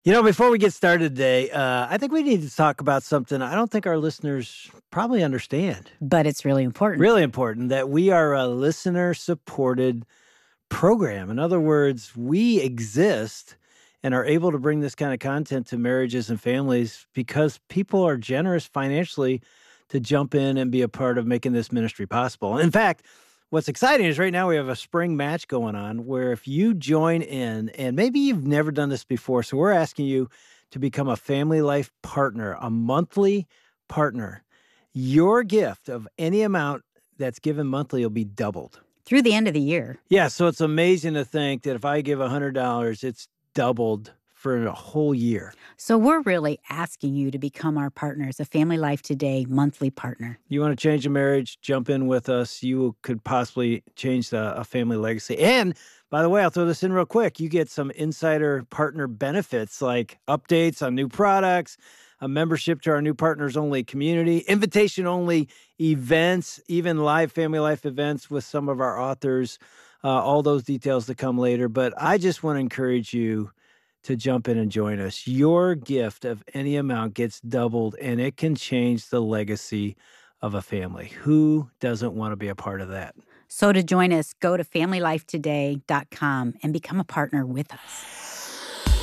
Before we get started today, I think we need to talk about something I don't think our listeners probably understand. But it's really important. Really important that we are a listener-supported program. In other words, we exist and are able to bring this kind of content to marriages and families because people are generous financially to jump in and be a part of making this ministry possible. In fact, what's exciting is right now we have a spring match going on where if you join in, and maybe you've never done this before, so we're asking you to become a Family Life partner, a monthly partner. Your gift of any amount that's given monthly will be doubled. Through the end of the year. Yeah, so it's amazing to think that if I give $100, it's doubled for a whole year. So we're really asking you to become our partners, a Family Life Today monthly partner. You want to change a marriage, jump in with us. You could possibly change a family legacy. And by the way, I'll throw this in real quick. You get some insider partner benefits like updates on new products, a membership to our new partners only community, invitation only events, even live Family Life events with some of our authors, all those details to come later. But I just want to encourage you to jump in and join us. Your gift of any amount gets doubled, and it can change the legacy of a family. Who doesn't want to be a part of that? So to join us, go to familylifetoday.com and become a partner with us.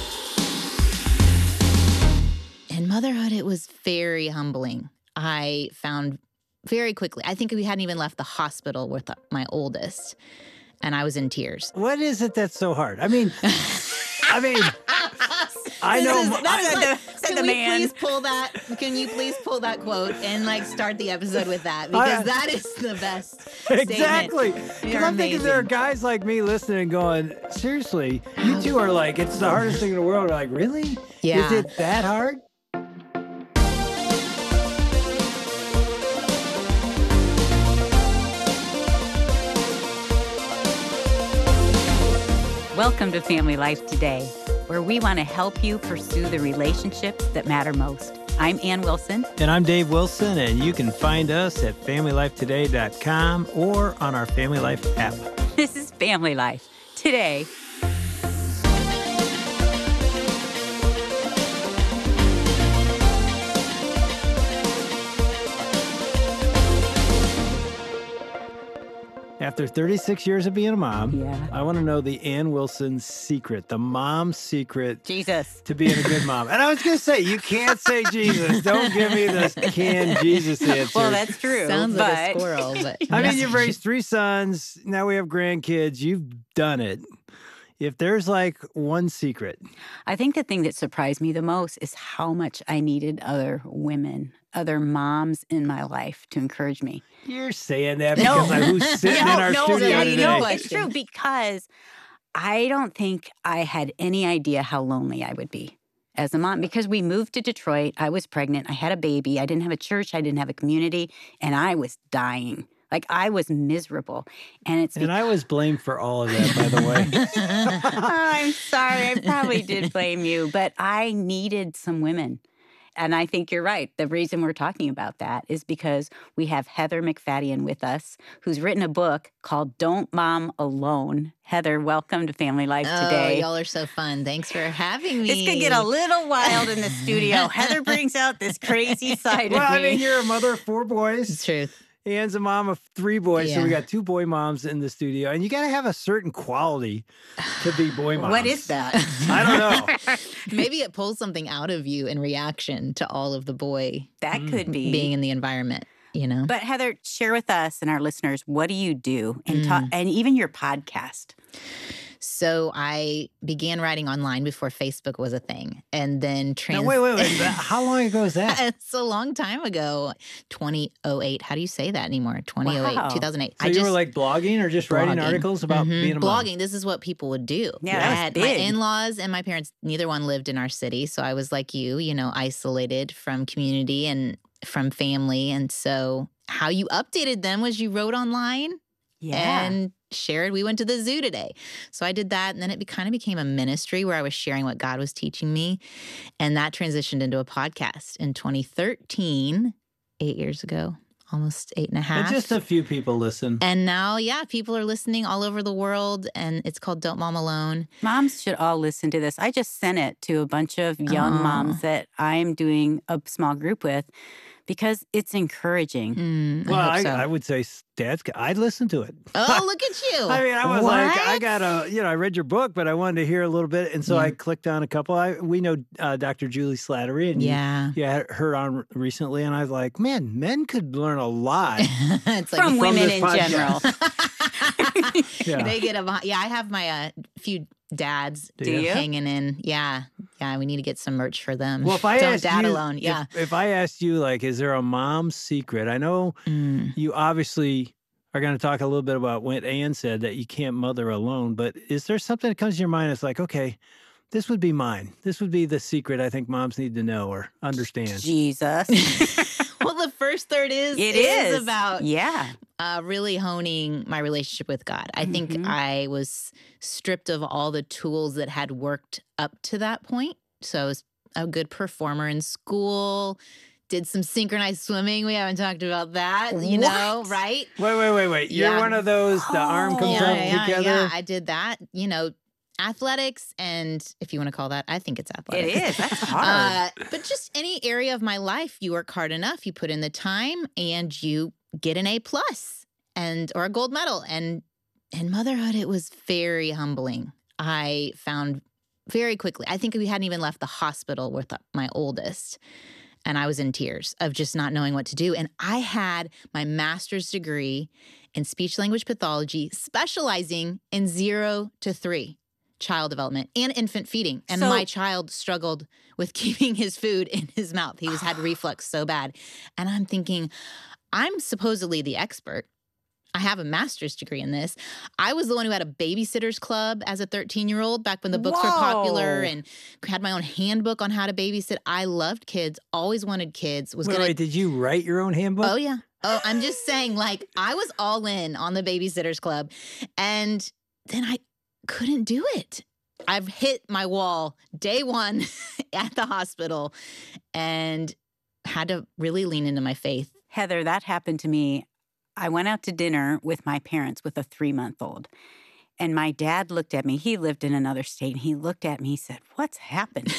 In motherhood, it was very humbling. I found very quickly, I think we hadn't even left the hospital with my oldest, and I was in tears. What is it that's so hard? I mean, I know. Can you please pull that quote and start the episode with that? Because that is the best Exactly. statement. Because I'm thinking there are guys like me listening and going, seriously, you two are like, it's the hardest thing in the world. We're like, really? Yeah. Is it that hard? Welcome to Family Life Today, where we want to help you pursue the relationships that matter most. I'm Ann Wilson. And I'm Dave Wilson, and you can find us at familylifetoday.com or on our Family Life app. This is Family Life Today. After 36 years of being a mom, Yeah. I want to know the Ann Wilson secret, the mom's secret Jesus. to being a good mom. And I was going to say, you can't say Jesus. Don't give me this can Jesus answer. Well, that's true. Sounds like a squirrel, but I mean, you've raised 3 sons. Now we have grandkids. You've done it. If there's one secret. I think the thing that surprised me the most is how much I needed other women, other moms in my life to encourage me. You're saying that because of who's sitting in our studio today. No, it's true because I don't think I had any idea how lonely I would be as a mom. Because we moved to Detroit, I was pregnant, I had a baby, I didn't have a church, I didn't have a community, and I was dying. I was miserable. And I was blamed for all of that, by the way. I'm sorry. I probably did blame you, but I needed some women. And I think you're right. The reason we're talking about that is because we have Heather McFadden with us, who's written a book called Don't Mom Alone. Heather, welcome to Family Life Today. Y'all are so fun. Thanks for having me. This could get a little wild in the studio. Heather brings out this crazy side of me. Well, I mean, you're a mother of 4 boys. It's true. Ann's a mom of 3 boys, so Yeah. we got 2 boy moms in the studio. And you got to have a certain quality to be boy moms. What is that? I don't know. Maybe it pulls something out of you in reaction to all of the boy That could be. being in the environment, you know? But Heather, share with us and our listeners, what do you do? And even your podcast. So I began writing online before Facebook was a thing. And then Now, wait. How long ago is that? It's a long time ago. 2008. How do you say that anymore? 2008, Wow. 2008. So you were blogging or just writing blogging. articles about being a mom? blogging. This is what people would do. Yeah, I that was had my big. in-laws and my parents, neither one lived in our city. So I was like you know, isolated from community and from family. And so how you updated them was you wrote online and shared, we went to the zoo today. So I did that. And then it kind of became a ministry where I was sharing what God was teaching me. And that transitioned into a podcast in 2013, 8 years ago. almost 8.5. And just a few people listen. And now, people are listening all over the world, and it's called Don't Mom Alone. Moms should all listen to this. I just sent it to a bunch of young moms that I'm doing a small group with because it's encouraging. Well, so. I would say, Dads, I'd listen to it. Oh, look at you. I mean, I was like, I read your book, but I wanted to hear a little bit. And so I clicked on a couple. We know Dr. Julie Slattery, and you had her on recently. And I was like, man, men could learn a lot it's like from women in general. They get I have my few dads hanging in. Yeah, we need to get some merch for them. Well, if I Don't asked dad you, alone, if I asked you, like, is there a mom's secret? I know you obviously are going to talk a little bit about what Ann said, that you can't mother alone, but is there something that comes to your mind that's like, okay, this would be mine. This would be the secret I think moms need to know or understand. Jesus. Well, the first third is about really honing my relationship with God. I think I was stripped of all the tools that had worked up to that point. So I was a good performer in school, did some synchronized swimming. We haven't talked about that, know, right? Wait. You're one of those, the arm comes up together? Yeah, I did that, athletics, and if you want to call that, I think it's athletics. It is. That's hard. But just any area of my life, you work hard enough, you put in the time, and you get an A+ or a gold medal. And in motherhood, it was very humbling. I found very quickly, I think we hadn't even left the hospital with my oldest, and I was in tears of just not knowing what to do. And I had my master's degree in speech language pathology, specializing in 0 to 3 child development and infant feeding. And my child struggled with keeping his food in his mouth. He had reflux so bad. And I'm thinking, I'm supposedly the expert. I have a master's degree in this. I was the one who had a babysitter's club as a 13-year-old back when the books were popular, and had my own handbook on how to babysit. I loved kids, always wanted kids. Wait, did you write your own handbook? Oh, yeah. Oh, I'm just saying, like, I was all in on the babysitter's club, and then I couldn't do it. I've hit my wall day one at the hospital and had to really lean into my faith. Heather, that happened to me. I went out to dinner with my parents with a 3-month-old. And my dad looked at me. He lived in another state. And he looked at me. He said, "What's happened?"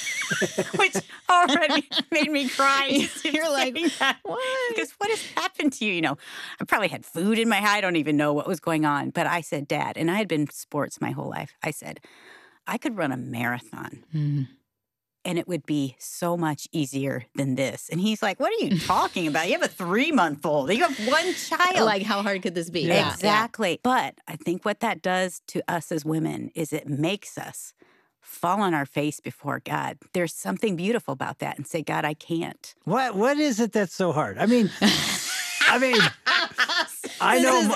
Which already made me cry. You're like, what? Because what has happened to you? I probably had food in my eye. I don't even know what was going on. But I said, Dad, and I had been sports my whole life. I said, I could run a marathon. And it would be so much easier than this. And he's like, what are you talking about? You have a 3-month-old. You have one child. Like, how hard could this be? Yeah. Exactly. Yeah. But I think what that does to us as women is it makes us fall on our face before God. There's something beautiful about that, and say, God, I can't. What is it that's so hard? I mean, I know.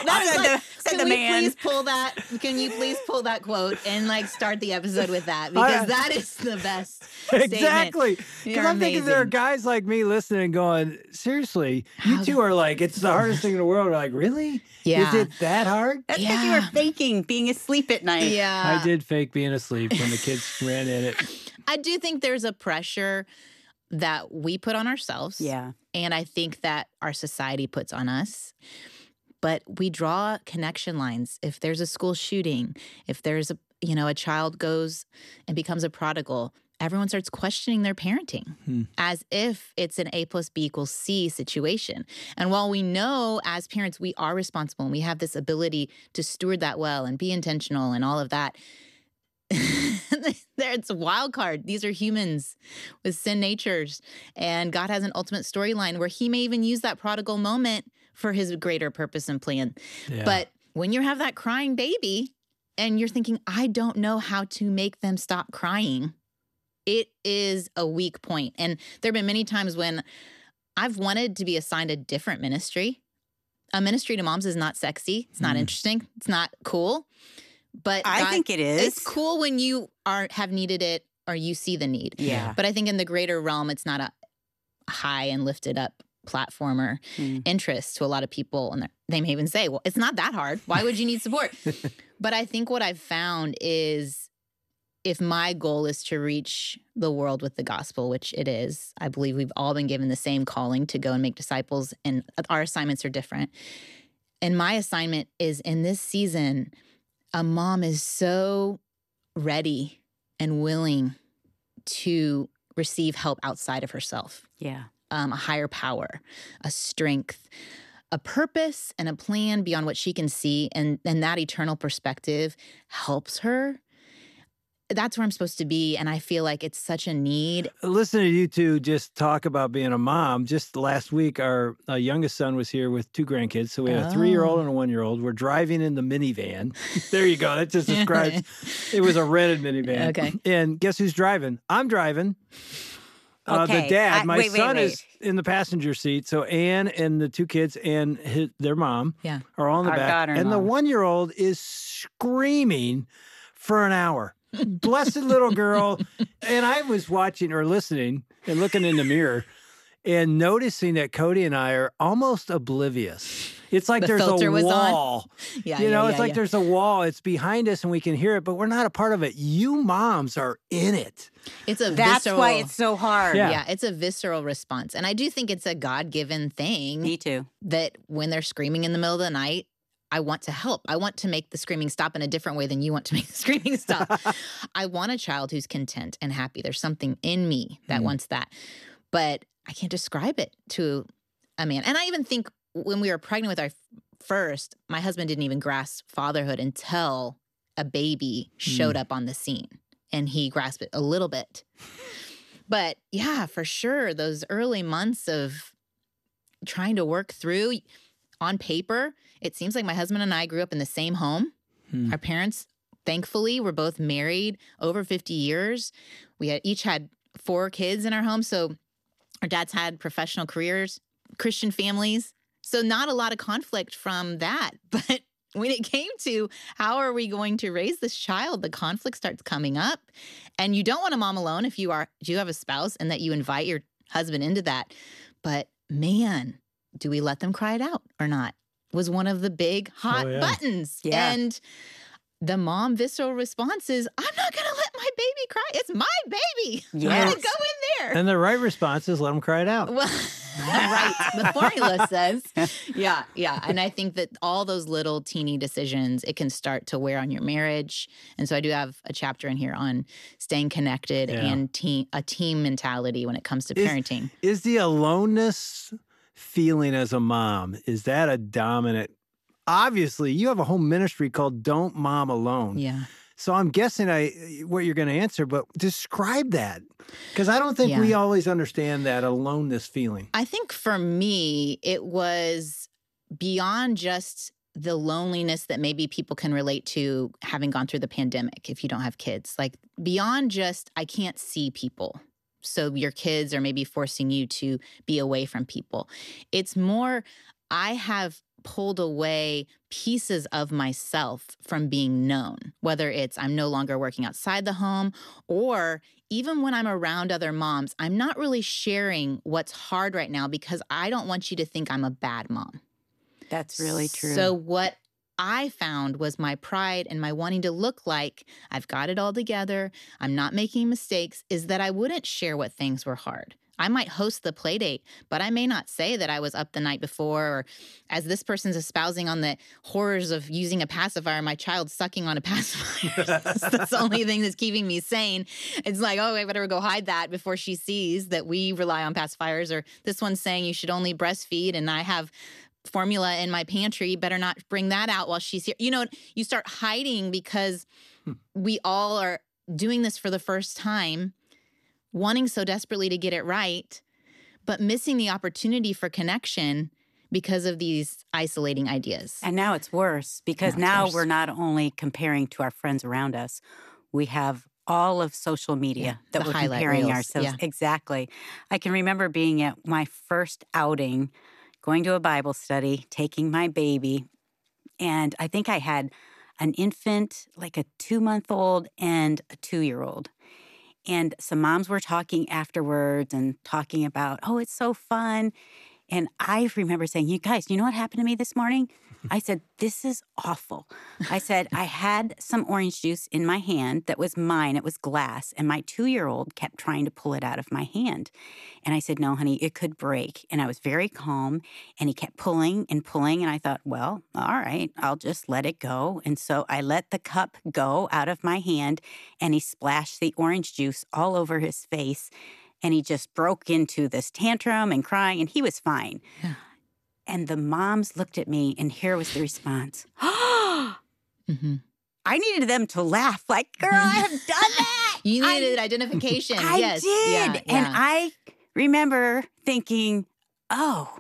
Can you please pull that quote and start the episode with that? Because that is the best Exactly. Because I'm thinking there are guys like me listening going, seriously, you two are like, it's the hardest thing in the world. We're like, really? Yeah. Is it that hard? That's because you were faking being asleep at night. Yeah. I did fake being asleep when the kids ran in it. I do think there's a pressure that we put on ourselves. Yeah. And I think that our society puts on us. But we draw connection lines. If there's a school shooting, if there's a child goes and becomes a prodigal, everyone starts questioning their parenting as if it's an A + B = C situation. And while we know as parents we are responsible and we have this ability to steward that well and be intentional and all of that, it's a wild card. These are humans with sin natures. And God has an ultimate storyline where he may even use that prodigal moment for his greater purpose and plan. Yeah. But when you have that crying baby and you're thinking, I don't know how to make them stop crying, it is a weak point. And there have been many times when I've wanted to be assigned a different ministry. A ministry to moms is not sexy. It's not interesting. It's not cool. But I think it is. It's cool when you have needed it or you see the need. Yeah. But I think in the greater realm, it's not a high and lifted up platform or interest to a lot of people. And they may even say, well, it's not that hard. Why would you need support? But I think what I've found is if my goal is to reach the world with the gospel, which it is, I believe we've all been given the same calling to go and make disciples, and our assignments are different. And my assignment is in this season, a mom is so ready and willing to receive help outside of herself. Yeah. A higher power, a strength, a purpose, and a plan beyond what she can see. And that eternal perspective helps her. That's where I'm supposed to be. And I feel like it's such a need. Listening to you two just talk about being a mom. Just last week, our youngest son was here with 2 grandkids. So we had a 3-year-old and a 1-year-old. We're driving in the minivan. There you go. That just describes. It was a rented minivan. Okay. And guess who's driving? I'm driving. Okay. The dad. My son wait. is in the passenger seat. So Ann and the 2 kids and their mom are all in the Our back. daughter-in-law. And the 1-year-old is screaming for an hour. Blessed little girl. And I was watching or listening and looking in the mirror and noticing that Cody and I are almost oblivious. It's like there's a wall. It's like there's a wall. It's behind us and we can hear it, but we're not a part of it. You moms are in it. That's why it's so hard. Yeah, it's a visceral response. And I do think it's a God-given thing. Me too. That when they're screaming in the middle of the night, I want to help. I want to make the screaming stop in a different way than you want to make the screaming stop. I want a child who's content and happy. There's something in me that wants that. But I can't describe it to a man. And I even think when we were pregnant with our first, my husband didn't even grasp fatherhood until a baby showed up on the scene. And he grasped it a little bit. But yeah, for sure, those early months of trying to work through, on paper, it seems like my husband and I grew up in the same home. Our parents, thankfully, were both married over 50 years. We each had 4 kids in our home. So our dads had professional careers, Christian families. So not a lot of conflict from that. But when it came to how are we going to raise this child, the conflict starts coming up. And you don't want a mom alone if you have a spouse and that you invite your husband into that. But man, do we let them cry it out or not? Was one of the big hot buttons. Yeah. And the mom visceral response is, I'm not going to let my baby cry. It's my baby. Yes. I'm going to go in there. And the right response is let them cry it out. Well, right. The formula says. Yeah. And I think that all those little teeny decisions, it can start to wear on your marriage. And so I do have a chapter in here on staying connected and a team mentality when it comes to parenting. Is the aloneness feeling as a mom, is that a dominant? Obviously, you have a whole ministry called Don't Mom Alone. Yeah. So I'm guessing what you're going to answer, but describe that. Because I don't think we always understand that aloneness feeling. I think for me, it was beyond just the loneliness that maybe people can relate to having gone through the pandemic if you don't have kids. Like beyond just, I can't see people. So your kids are maybe forcing you to be away from people. It's more, I have pulled away pieces of myself from being known, whether it's I'm no longer working outside the home, or even when I'm around other moms, I'm not really sharing what's hard right now because I don't want you to think I'm a bad mom. That's really true. So what I found was my pride and my wanting to look like I've got it all together, I'm not making mistakes, is that I wouldn't share what things were hard. I might host the play date, but I may not say that I was up the night before, or as this person's espousing on the horrors of using a pacifier, my child sucking on a pacifier. That's the only thing that's keeping me sane. It's like, oh, I better go hide that before she sees that we rely on pacifiers. Or this one's saying you should only breastfeed, and I have formula in my pantry, better not bring that out while she's here. You know, you start hiding because we all are doing this for the first time, wanting so desperately to get it right, but missing the opportunity for connection because of these isolating ideas. And now it's worse because now we're not only comparing to our friends around us, we have all of social media that we're comparing ourselves. Yeah. Exactly. I can remember being at my first outing, going to a Bible study, taking my baby, and I think I had an infant, like a 2-month-old and a 2-year-old. And some moms were talking afterwards and talking about, oh, it's so fun. And I remember saying, you guys, you know what happened to me this morning? I said, this is awful. I said, I had some orange juice in my hand that was mine. It was glass. And my 2-year-old kept trying to pull it out of my hand. And I said, no, honey, it could break. And I was very calm. And he kept pulling and pulling. And I thought, well, all right, I'll just let it go. And so I let the cup go out of my hand. And he splashed the orange juice all over his face. And he just broke into this tantrum and crying. And he was fine. Yeah. And the moms looked at me, and here was the response. Mm-hmm. I needed them to laugh like, girl, I have done that. You needed identification. I yes. did. Yeah. And I remember thinking, oh,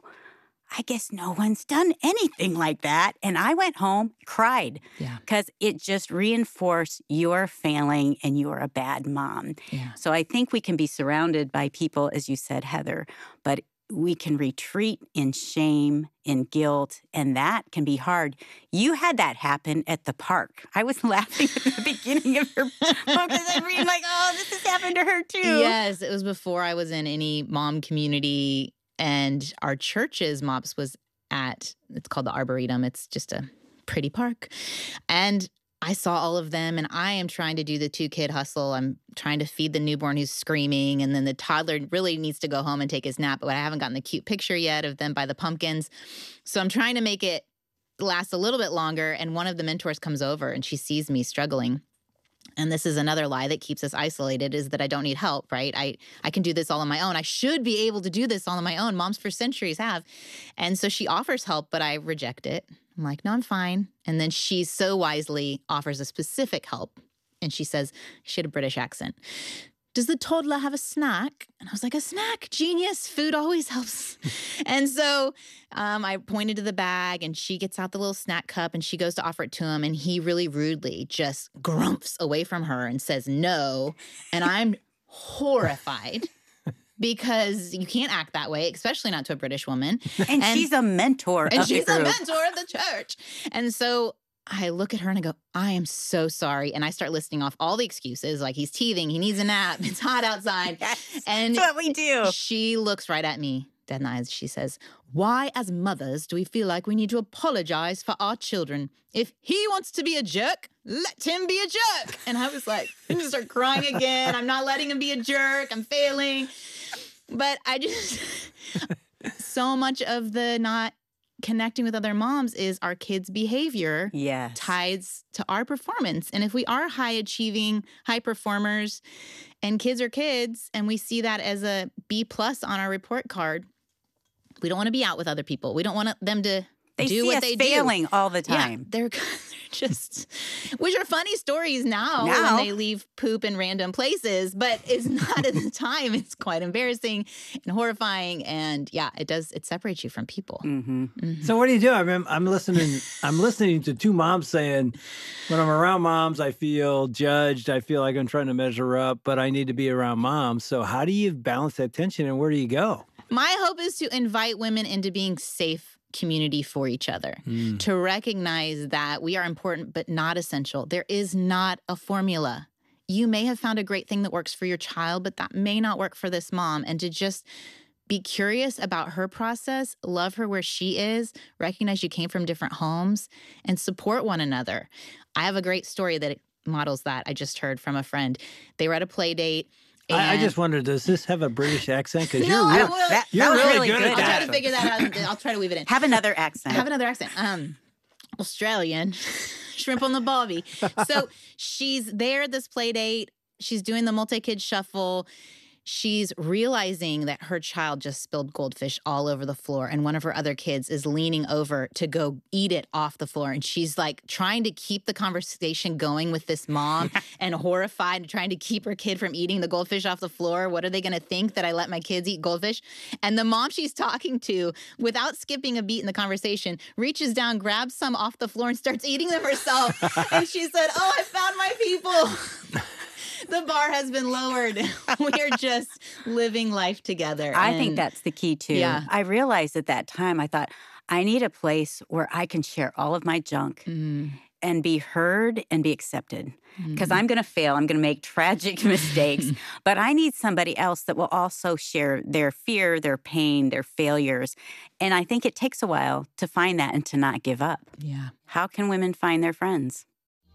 I guess no one's done anything like that. And I went home, cried, because it just reinforced you're failing and you're a bad mom. Yeah. So I think we can be surrounded by people, as you said, Heather, but we can retreat in shame, in guilt, and that can be hard. You had that happen at the park. I was laughing at the beginning of your book because I'm reading like, oh, this has happened to her too. Yes, it was before I was in any mom community, and our church's MOPS was at, it's called the Arboretum. It's just a pretty park. And I saw all of them, and I am trying to do the 2-kid hustle. I'm trying to feed the newborn who's screaming, and then the toddler really needs to go home and take his nap, but I haven't gotten the cute picture yet of them by the pumpkins. So I'm trying to make it last a little bit longer, and one of the mentors comes over, and she sees me struggling. And this is another lie that keeps us isolated, is that I don't need help, right? I can do this all on my own. I should be able to do this all on my own. Moms for centuries have. And so she offers help, but I reject it. I'm like, no, I'm fine. And then she so wisely offers a specific help. And she says, she had a British accent. Does the toddler have a snack? And I was like, a snack? Genius. Food always helps. And so I pointed to the bag, and she gets out the little snack cup, and she goes to offer it to him. And he really rudely just grumps away from her and says no. And I'm horrified. Because you can't act that way, especially not to a British woman. And she's a mentor and of the she's group. a mentor of the church. And so I look at her and I go, I am so sorry. And I start listing off all the excuses, like he's teething, he needs a nap, it's hot outside. Yes, and that's what we do. She looks right at me, dead in the eyes. She says, why as mothers do we feel like we need to apologize for our children? If he wants to be a jerk, let him be a jerk. And I was like, I just start crying again. I'm not letting him be a jerk. I'm failing. But I just, so much of the not connecting with other moms is our kids' behavior ties to our performance. And if we are high achieving, high performers, and kids are kids, and we see that as a B+ on our report card, we don't want to be out with other people. We don't want them to do what they do. They see us failing all the time. Yeah, they're just, which are funny stories now when they leave poop in random places, but it's not at the time. It's quite embarrassing and horrifying, and it separates you from people. Mm-hmm. Mm-hmm. So what do you do? I'm listening to two moms saying, when I'm around moms, I feel judged. I feel like I'm trying to measure up, but I need to be around moms. So how do you balance that tension, and where do you go? My hope is to invite women into being safe community for each other, to recognize that we are important but not essential. There is not a formula. You may have found a great thing that works for your child, but that may not work for this mom. And to just be curious about her process, love her where she is, recognize you came from different homes, and support one another. I have a great story that models that. I just heard from a friend. They were at a play date. I just wondered, does this have a British accent? Because no, you're really good at that. I'll try to figure that out. I'll try to weave it in. Have another accent. Australian. Shrimp on the barbie. So she's there at this play date. She's doing the multi-kid shuffle. She's realizing that her child just spilled goldfish all over the floor, and one of her other kids is leaning over to go eat it off the floor. And she's like trying to keep the conversation going with this mom and horrified and trying to keep her kid from eating the goldfish off the floor. What are they going to think, that I let my kids eat goldfish? And the mom she's talking to, without skipping a beat in the conversation, reaches down, grabs some off the floor and starts eating them herself. And she said, oh, I found my people. The bar has been lowered. We are just living life together. I think that's the key, too. Yeah. I realized at that time, I thought, I need a place where I can share all of my junk. and be heard and be accepted. Because I'm going to fail. I'm going to make tragic mistakes. But I need somebody else that will also share their fear, their pain, their failures. And I think it takes a while to find that and to not give up. Yeah. How can women find their friends?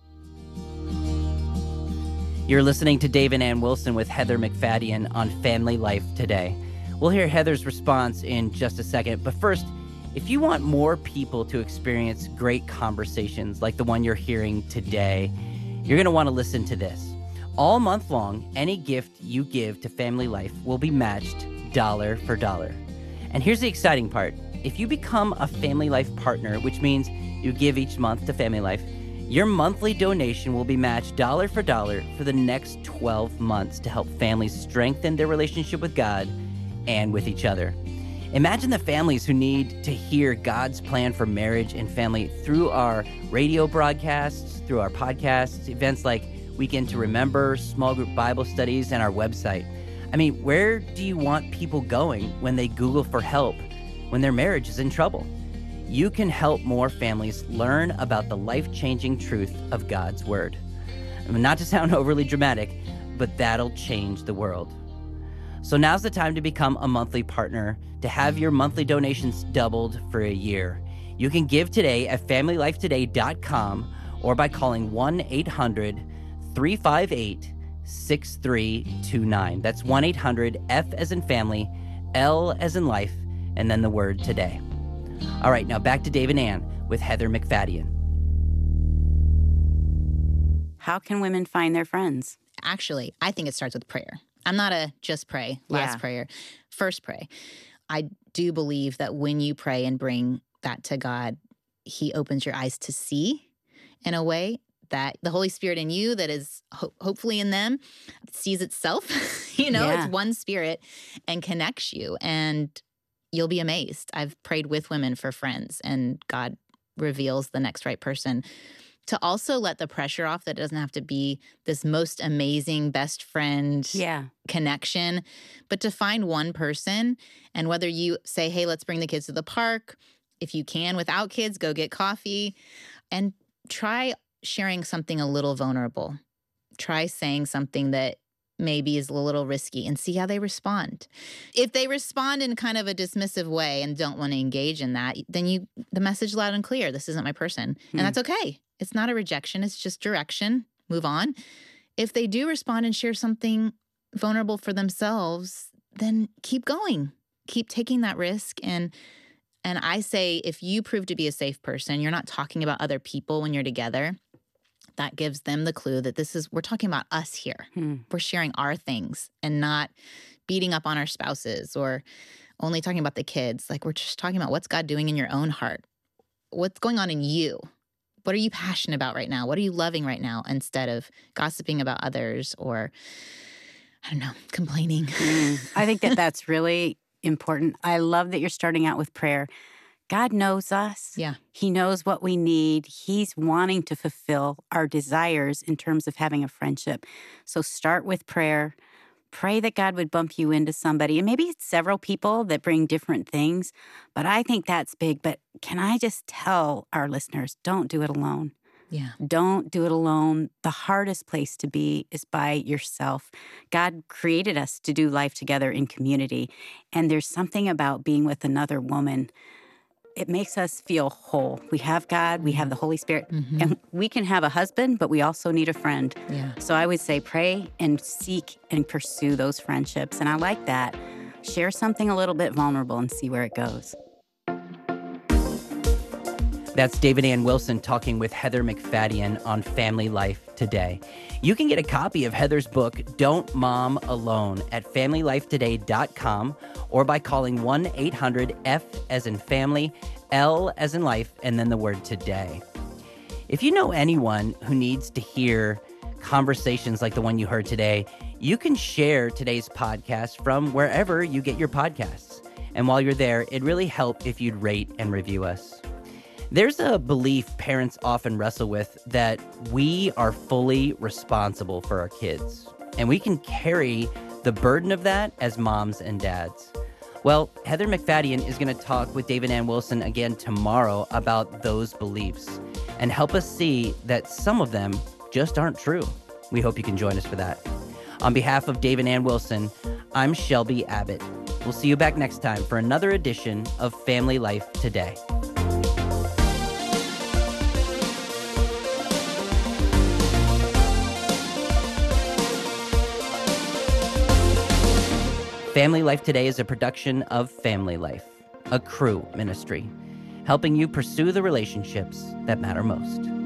You're listening to Dave and Ann Wilson with Heather MacFadyen on Family Life Today. We'll hear Heather's response in just a second. But first, if you want more people to experience great conversations like the one you're hearing today, you're going to want to listen to this. All month long, any gift you give to Family Life will be matched dollar for dollar. And here's the exciting part. If you become a Family Life partner, which means you give each month to Family Life, your monthly donation will be matched dollar for dollar for the next 12 months to help families strengthen their relationship with God and with each other. Imagine the families who need to hear God's plan for marriage and family through our radio broadcasts, through our podcasts, events like Weekend to Remember, small group Bible studies, and our website. I mean, where do you want people going when they Google for help when their marriage is in trouble? You can help more families learn about the life-changing truth of God's Word. I mean, not to sound overly dramatic, but that'll change the world. So now's the time to become a monthly partner, to have your monthly donations doubled for a year. You can give today at FamilyLifeToday.com or by calling 1-800-358-6329. That's 1-800-F as in family, L as in life, and then the word today. All right, now back to Dave and Ann with Heather MacFadyen. How can women find their friends? Actually, I think it starts with prayer. I'm not a just pray, last prayer, first pray. I do believe that when you pray and bring that to God, he opens your eyes to see in a way that the Holy Spirit in you that is hopefully in them sees itself. It's one spirit and connects you, and you'll be amazed. I've prayed with women for friends, and God reveals the next right person. To also let the pressure off that it doesn't have to be this most amazing best friend connection, but to find one person, and whether you say, hey, let's bring the kids to the park. If you can, without kids, go get coffee, and try sharing something a little vulnerable. Try saying something that maybe is a little risky and see how they respond. If they respond in kind of a dismissive way and don't want to engage in that, then the message loud and clear, this isn't my person. And that's okay. It's not a rejection. It's just direction. Move on. If they do respond and share something vulnerable for themselves, then keep going. Keep taking that risk. And I say, if you prove to be a safe person, you're not talking about other people when you're together, that gives them the clue that we're talking about us here. We're sharing our things and not beating up on our spouses or only talking about the kids. Like, we're just talking about what's God doing in your own heart. What's going on in you? What are you passionate about right now? What are you loving right now? Instead of gossiping about others or, I don't know, complaining. I think that's really important. I love that you're starting out with prayer. God knows us. Yeah. He knows what we need. He's wanting to fulfill our desires in terms of having a friendship. So start with prayer. Pray that God would bump you into somebody, and maybe several people that bring different things. But I think that's big. But can I just tell our listeners, don't do it alone. Yeah. Don't do it alone. The hardest place to be is by yourself. God created us to do life together in community. And there's something about being with another woman. It makes us feel whole. We have God, we have the Holy Spirit, and we can have a husband, but we also need a friend. Yeah. So I would say pray and seek and pursue those friendships. And I like that. Share something a little bit vulnerable and see where it goes. That's Dave and Ann Wilson talking with Heather MacFadyen on Family Life Today. You can get a copy of Heather's book, Don't Mom Alone, at FamilyLifeToday.com or by calling 1-800-F as in family, L as in life, and then the word today. If you know anyone who needs to hear conversations like the one you heard today, you can share today's podcast from wherever you get your podcasts. And while you're there, it'd really help if you'd rate and review us. There's a belief parents often wrestle with that we are fully responsible for our kids, and we can carry the burden of that as moms and dads. Well, Heather MacFadyen is going to talk with Dave and Ann Wilson again tomorrow about those beliefs. and help us see that some of them just aren't true. We hope you can join us for that. On behalf of Dave and Ann Wilson, I'm Shelby Abbott. We'll see you back next time for another edition of Family Life Today. Family Life Today is a production of Family Life, a Cru ministry, helping you pursue the relationships that matter most.